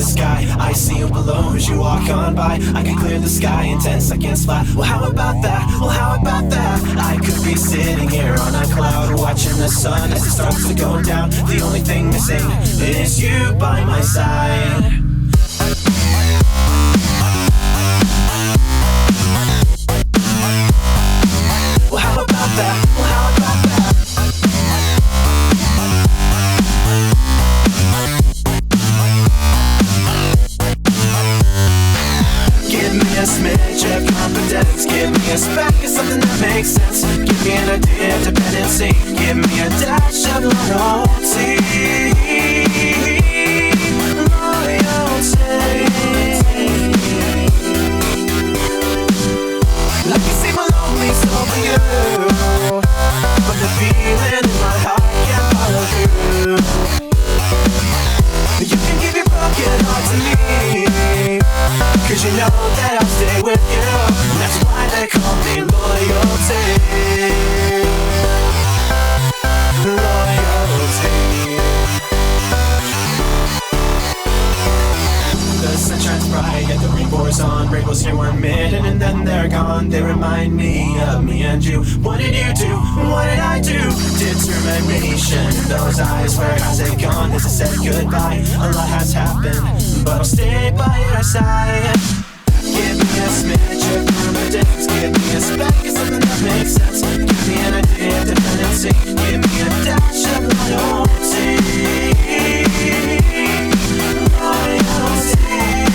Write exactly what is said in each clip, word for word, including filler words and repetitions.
sky. I see you below as you walk on by. I can clear the sky in ten seconds flat. Well, how about that? Well, how about that? I could be sitting here on a cloud, watching the sun as it starts to go down. The only thing missing is you by my side. Well, how about that? Well, how about that? Give me a smidge of confidence. Give me a speck of something that makes sense. Give me an idea of dependency. Give me a dash of loyalty. Loyalty. I can see my lonely soul for you, but the feeling in my heart can't follow through. You can give your broken heart to me, cause you know that I'll stay with you. That's why they call me loyalty. Loyalty. The sun shines bright and the rain pours on. Rainbows here one minute and then they're gone. They remind me of me and you. What did you do? What did I do? Determination in those eyes. Where has it gone? Has it said goodbye? A lot has happened, but I'll stay by your side. Give me a smidge of confidence. Give me a speck of something that makes sense. Give me an idea of dependency. Give me a dash of loyalty. Loyalty.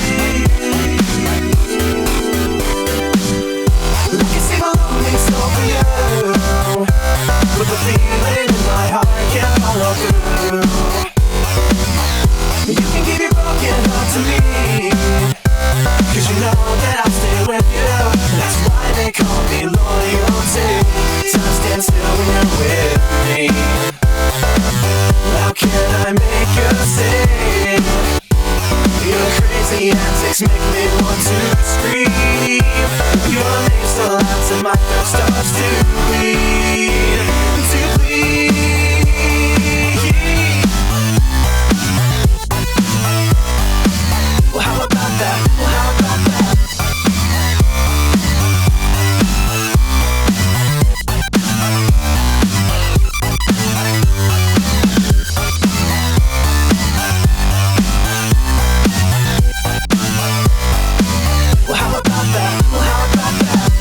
I can see my lonely soul for you, but the feeling in my heart can't follow through. You can give your broken heart to me, cause you know that I'll stay with you. That's why they call me loyalty. Time stands still when you're with me. How can I make you see? Your crazy antics make me want to scream. Your name still out and my thirst starts to bleed. To bleed. Well, how about that? Well, how about that? Well, how about that? Well, how about that?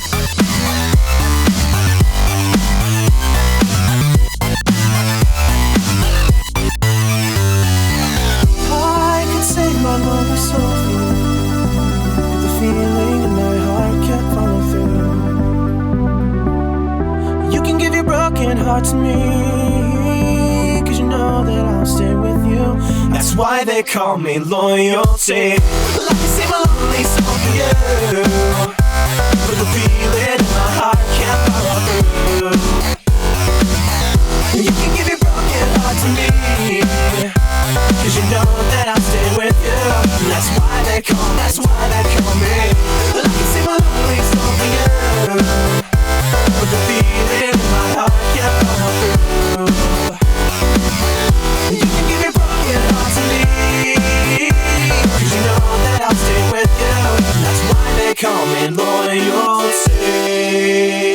I can save my lonely soul for you, but the feeling in my heart can't follow through. You can give your broken heart to me, cause you know that I'll stay with you. That's why they call me loyalty. Well, I can save my lonely soul for you, but the feeling in my heart can't follow through. You can give your broken heart to me, cause you know that I'll stay with you. That's why they call, that's why they call me. Well, I can see my lonely soul for you, but the feeling in my heart can't follow through. You can give your broken heart to me, cause you know that I'll stay with you. That's why they call me loyalty.